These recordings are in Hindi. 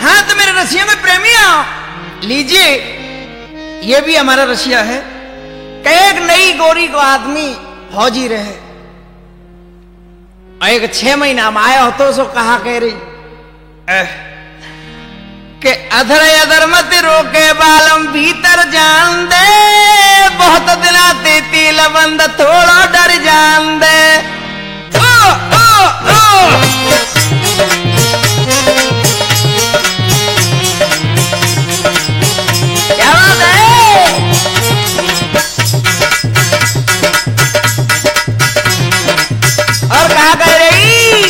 हाँ तो मेरे रसिया में प्रेमिया लीजिए, ये भी हमारा रसिया है। एक नई गोरी को आदमी फौजी रहे और एक 6 महीना में आया हो तो सो कहा कह रही कि अधर अधर मत रोके बालम भीतर जान दे, बहुत दिना तेती लबंद थोड़ा डर जान दे। ओ, ओ, ओ। क्या बात है? और कहा कह रही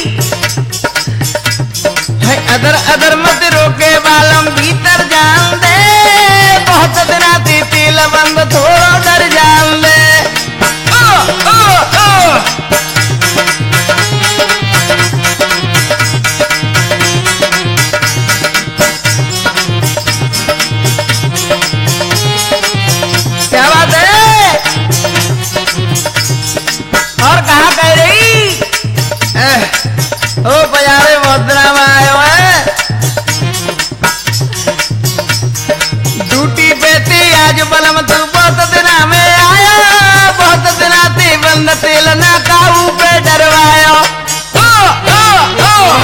है अदर अदर मत रोके बालम भीतर जान दे, बहुत दिना तेती लबंद थोड़ा डर जान दे। ओ, ओ, ओ। क्या बात है? और कहा कह रही ओ बजारे बहुत दिना में आयो है, ड्यूटी पे थी आज बलम तू बहुत दिना में आया, बहुत दिना थी बंद तेल ना काबू पे डरवायो। ओ, ओ, ओ।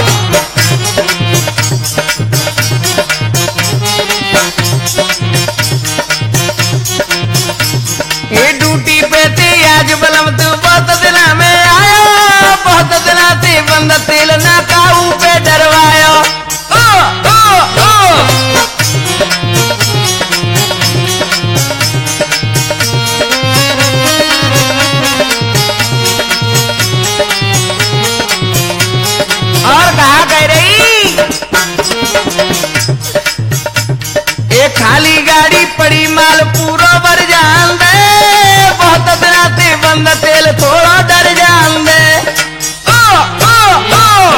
ये ड्यूटी पे थी आज बलम तू बहुत दिना में आया, बहुत दिना थी बंद तेल ना काबू पे डरवायो। ओ, ओ, ओ। और कहा कह रही एक खाली गाड़ी पड़ी माल पूरा भर जान दे, बहुत दिना थी बंद तेल थोड़ा डर जान दे। ओ, ओ, ओ।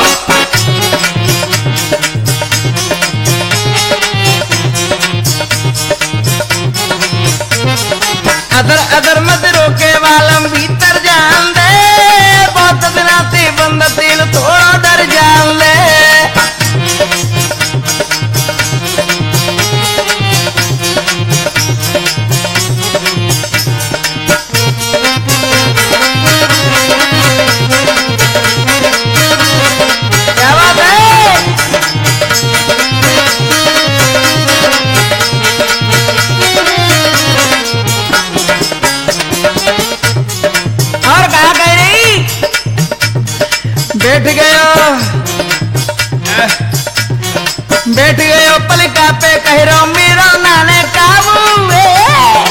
अदर अदर मत रोके वालम भीतर जान दे, बहुत दिना थी बंद तेल थोड़ा डर जान दे। क्या बात है? और कहा कह रही बैठ गयो पलका पे कह रहा मेरा नाने काबू है।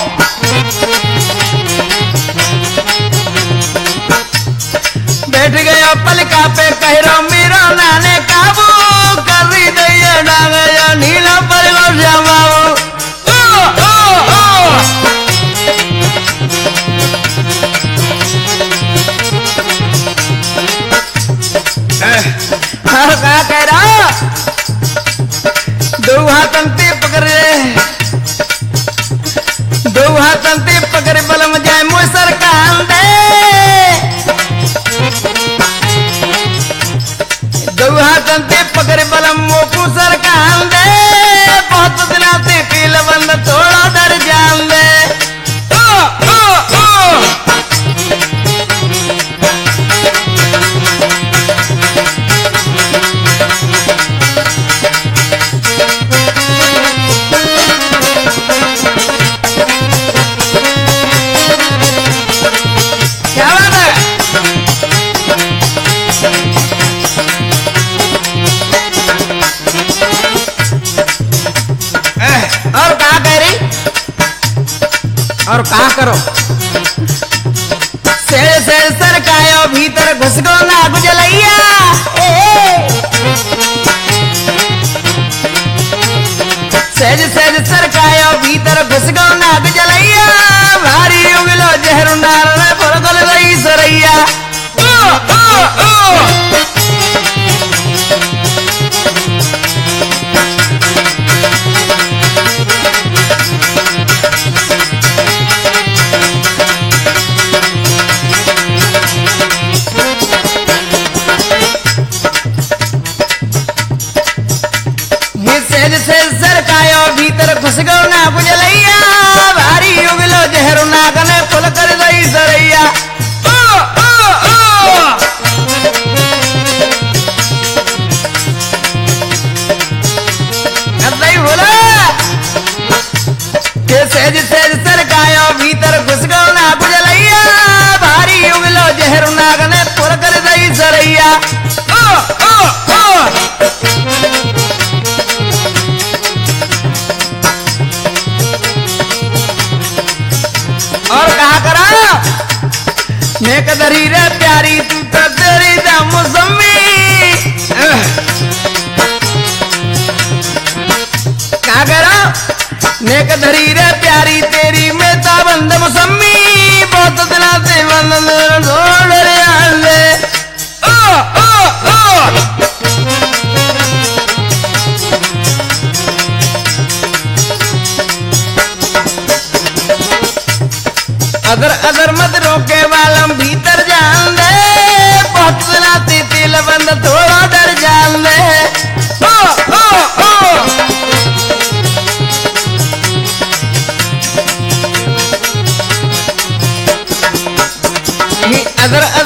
बैठ गयो पलका पे कह रहा मेरा नाने काबू, कर रही दैया डांगा नीला पर जमाओ। ओ, ओ, ओ। और कहा कह रहा दो हाथन ते पकड़े बलम जाए मुसर कान दे, दो हाथन ते पकड़े बलम मोकू सर कान दे, बहुत दिना ते पील बंद थोड़ा डर जान दे। ओ, ओ, ओ। क्या बात है? और कहा कह रही और कहा करो सेल सेल सरकायो भीतर घुस गो ना गुजलैया। सहज सहज सरकायो भीतर घुस गो ना गुजलैया, भारी उगलो जहर नार फरगल रही सरैया। ओ, ओ, ओ। सहज से सरकायो भीतर घुस गो ना बुझलैया भारी उगलो जहर नागने पुल कर दई सरैया बोला के सहज सहज सरकायो भीतर घुस गो ना बुझलैया भारी उगलो जहर नागने पुल कर दई सरैया और कहा करा मैं कदरी रे प्यारी तू तो तेरी दा मौसमी कहा करा मैं कदरी रे प्यारी तेरी में ताबंद मौसमी बहुत दिना से बंद छोड़ रे आले ओ ओ ओ अदर अदर मत रोके वालम भीतर जान दे बहुत नाती तिल बंद थोड़ा डर जान दे ओ ओ ओ अदर